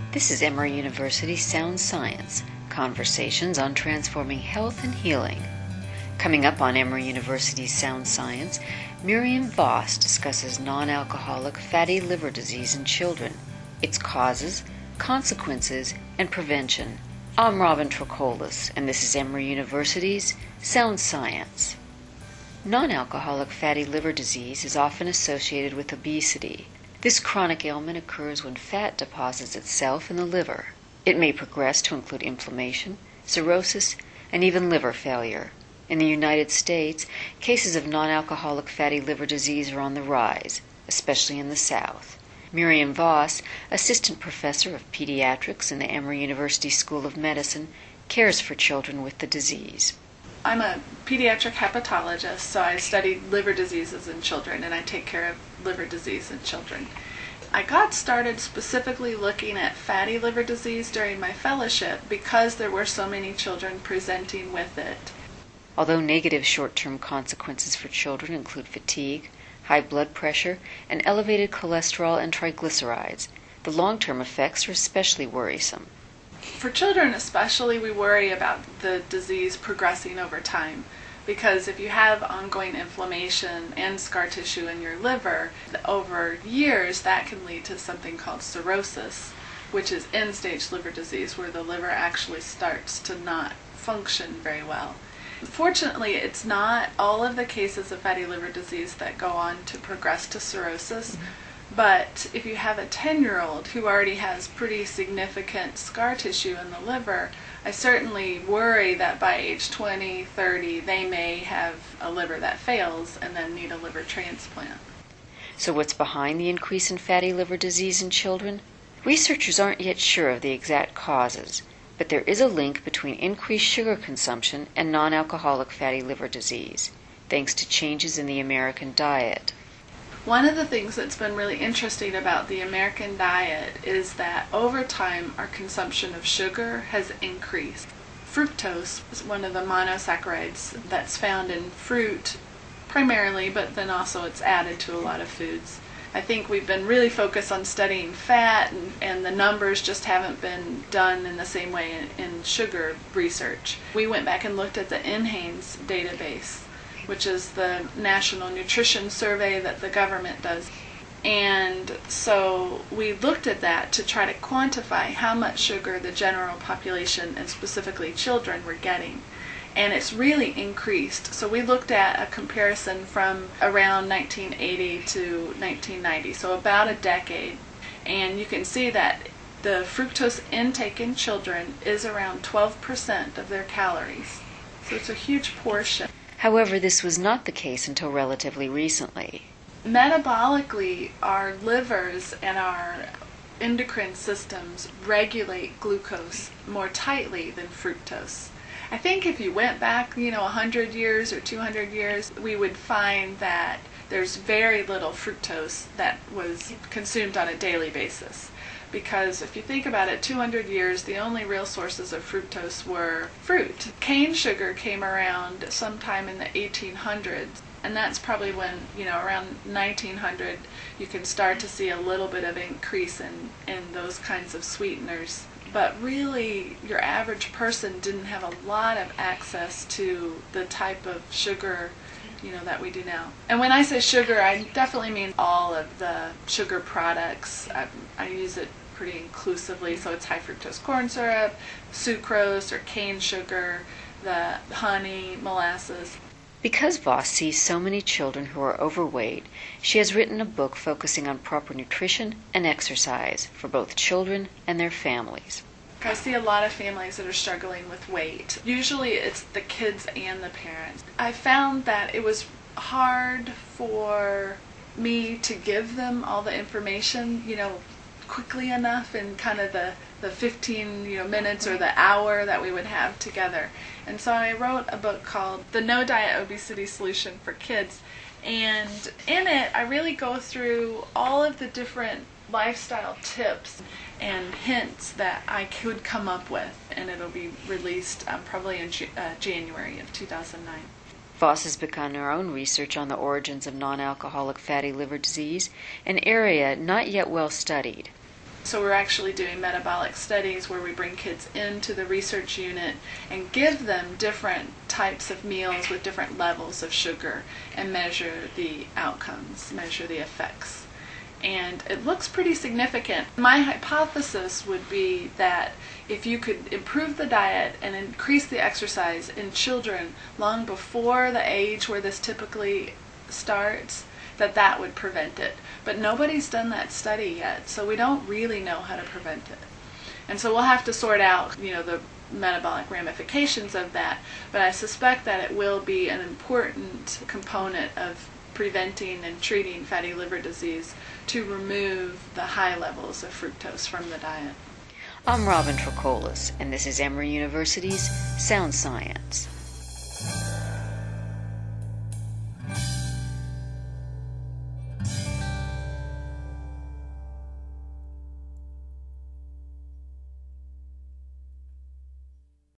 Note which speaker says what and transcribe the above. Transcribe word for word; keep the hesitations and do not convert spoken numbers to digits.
Speaker 1: This is Emory University Sound Science, conversations on transforming health and healing. Coming up on Emory University's Sound Science, Miriam Voss discusses non-alcoholic fatty liver disease in children, its causes, consequences, and prevention. I'm Robin Trocolis, and this is Emory University's Sound Science. Non-alcoholic fatty liver disease is often associated with obesity. This chronic ailment occurs when fat deposits itself in the liver. It may progress to include inflammation, cirrhosis, and even liver failure. In the United States, cases of non-alcoholic fatty liver disease are on the rise, especially in the South. Miriam Voss, assistant professor of pediatrics in the Emory University School of Medicine, cares for children with the disease.
Speaker 2: I'm a pediatric hepatologist, so I study liver diseases in children, and I take care of liver disease in children. I got started specifically looking at fatty liver disease during my fellowship because there were so many children presenting with it.
Speaker 1: Although negative short-term consequences for children include fatigue, high blood pressure, and elevated cholesterol and triglycerides, the long-term effects are especially worrisome.
Speaker 2: For children especially, we worry about the disease progressing over time, because if you have ongoing inflammation and scar tissue in your liver, over years that can lead to something called cirrhosis, which is end-stage liver disease, where the liver actually starts to not function very well. Fortunately, it's not all of the cases of fatty liver disease that go on to progress to cirrhosis. But if you have a ten-year-old who already has pretty significant scar tissue in the liver, I certainly worry that by age twenty, thirty, they may have a liver that fails and then need a liver transplant.
Speaker 1: So what's behind the increase in fatty liver disease in children? Researchers aren't yet sure of the exact causes, but there is a link between increased sugar consumption and non-alcoholic fatty liver disease, thanks to changes in the American diet.
Speaker 2: One of the things that's been really interesting about the American diet is that over time our consumption of sugar has increased. Fructose is one of the monosaccharides that's found in fruit primarily, but then also it's added to a lot of foods. I think we've been really focused on studying fat, and, and the numbers just haven't been done in the same way in, in sugar research. We went back and looked at the NHANES database, which is the National Nutrition Survey that the government does. And so we looked at that to try to quantify how much sugar the general population, and specifically children, were getting. And it's really increased. So we looked at a comparison from around nineteen eighty to nineteen ninety, so about a decade. And you can see that the fructose intake in children is around twelve percent of their calories. So it's a huge portion.
Speaker 1: However, this was not the case until relatively recently.
Speaker 2: Metabolically, our livers and our endocrine systems regulate glucose more tightly than fructose. I think if you went back, you know, one hundred years or two hundred years, we would find that there's very little fructose that was consumed on a daily basis. Because if you think about it, two hundred years, the only real sources of fructose were fruit. Cane sugar came around sometime in the eighteen hundreds, and that's probably when, you know, around nineteen hundred, you can start to see a little bit of increase in, in those kinds of sweeteners. But really, your average person didn't have a lot of access to the type of sugar, you know, that we do now. And when I say sugar, I definitely mean all of the sugar products. I, I use it pretty inclusively, so it's high fructose corn syrup, sucrose or cane sugar, the honey, molasses.
Speaker 1: Because Voss sees so many children who are overweight, she has written a book focusing on proper nutrition and exercise for both children and their families.
Speaker 2: I see a lot of families that are struggling with weight. Usually it's the kids and the parents. I found that it was hard for me to give them all the information, you know, quickly enough in kind of the, the fifteen you know, minutes or the hour that we would have together. And so I wrote a book called The No Diet Obesity Solution for Kids. And in it, I really go through all of the different lifestyle tips and hints that I could come up with. And it'll be released um, probably in Ju- uh, January of two thousand nine.
Speaker 1: Voss has begun her own research on the origins of non-alcoholic fatty liver disease, an area not yet well studied.
Speaker 2: So we're actually doing metabolic studies where we bring kids into the research unit and give them different types of meals with different levels of sugar and measure the outcomes, measure the effects. And it looks pretty significant. My hypothesis would be that if you could improve the diet and increase the exercise in children long before the age where this typically starts, that that would prevent it. But nobody's done that study yet, so we don't really know how to prevent it. And so we'll have to sort out, you know, the metabolic ramifications of that, but I suspect that it will be an important component of preventing and treating fatty liver disease to remove the high levels of fructose from the diet.
Speaker 1: I'm Robin Tricolas, and this is Emory University's Sound Science.